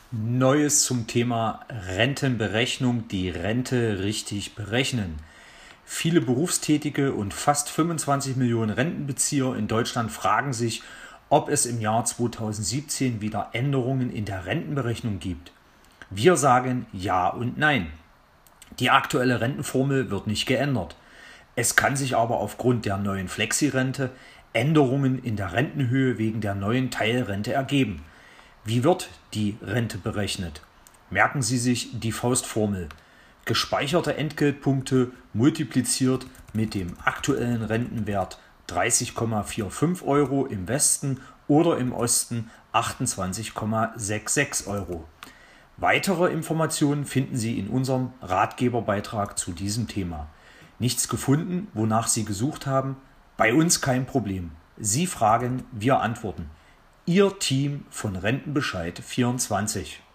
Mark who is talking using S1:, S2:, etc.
S1: Neues zum Thema Rentenberechnung, die Rente richtig berechnen. Viele Berufstätige und fast 25 Millionen Rentenbezieher in Deutschland fragen sich, ob es im Jahr 2017 wieder Änderungen in der Rentenberechnung gibt. Wir sagen ja und nein. Die aktuelle Rentenformel wird nicht geändert. Es kann sich aber aufgrund der neuen Flexirente Änderungen in der Rentenhöhe wegen der neuen Teilrente ergeben. Wie wird die Rente berechnet? Merken Sie sich die Faustformel. Gespeicherte Entgeltpunkte multipliziert mit dem aktuellen Rentenwert 30,45 Euro im Westen oder im Osten 28,66 Euro. Weitere Informationen finden Sie in unserem Ratgeberbeitrag zu diesem Thema. Nichts gefunden, wonach Sie gesucht haben? Bei uns kein Problem. Sie fragen, wir antworten. Ihr Team von Rentenbescheid 24.